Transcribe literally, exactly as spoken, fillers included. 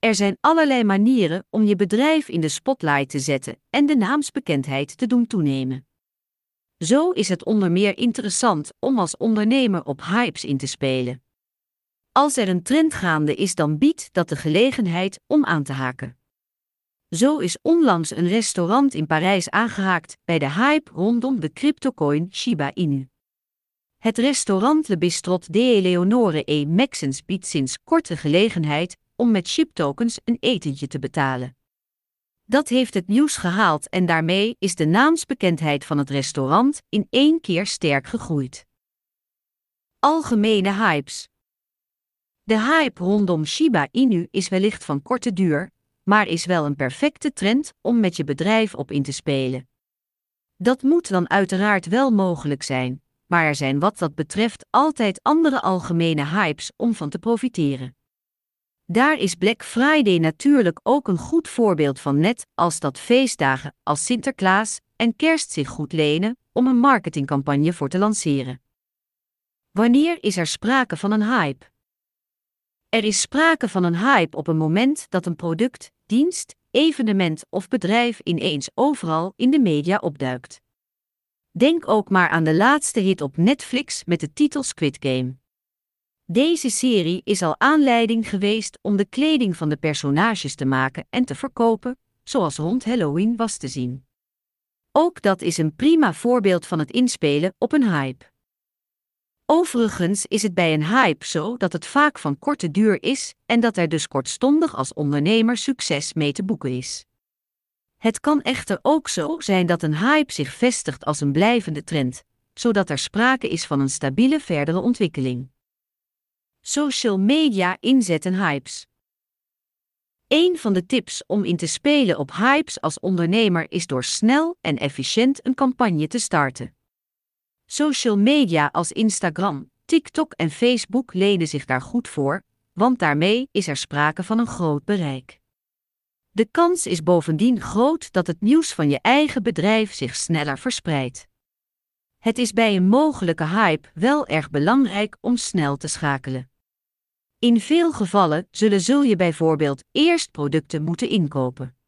Er zijn allerlei manieren om je bedrijf in de spotlight te zetten en de naamsbekendheid te doen toenemen. Zo is het onder meer interessant om als ondernemer op hypes in te spelen. Als er een trend gaande is, dan biedt dat de gelegenheid om aan te haken. Zo is onlangs een restaurant in Parijs aangehaakt bij de hype rondom de cryptocoin Shiba Inu. Het restaurant Le Bistrot de Eleonore et Maxence biedt sinds kort de gelegenheid om met chiptokens een etentje te betalen. Dat heeft het nieuws gehaald en daarmee is de naamsbekendheid van het restaurant in één keer sterk gegroeid. Algemene hypes. De hype rondom Shiba Inu is wellicht van korte duur, maar is wel een perfecte trend om met je bedrijf op in te spelen. Dat moet dan uiteraard wel mogelijk zijn, maar er zijn wat dat betreft altijd andere algemene hypes om van te profiteren. Daar is Black Friday natuurlijk ook een goed voorbeeld van, net als dat feestdagen als Sinterklaas en Kerst zich goed lenen om een marketingcampagne voor te lanceren. Wanneer is er sprake van een hype? Er is sprake van een hype op een moment dat een product, dienst, evenement of bedrijf ineens overal in de media opduikt. Denk ook maar aan de laatste hit op Netflix met de titel Squid Game. Deze serie is al aanleiding geweest om de kleding van de personages te maken en te verkopen, zoals rond Halloween was te zien. Ook dat is een prima voorbeeld van het inspelen op een hype. Overigens is het bij een hype zo dat het vaak van korte duur is en dat er dus kortstondig als ondernemer succes mee te boeken is. Het kan echter ook zo zijn dat een hype zich vestigt als een blijvende trend, zodat er sprake is van een stabiele verdere ontwikkeling. Social media inzet en hypes. Een van de tips om in te spelen op hypes als ondernemer is door snel en efficiënt een campagne te starten. Social media als Instagram, TikTok en Facebook lenen zich daar goed voor, want daarmee is er sprake van een groot bereik. De kans is bovendien groot dat het nieuws van je eigen bedrijf zich sneller verspreidt. Het is bij een mogelijke hype wel erg belangrijk om snel te schakelen. In veel gevallen zullen zul je bijvoorbeeld eerst producten moeten inkopen.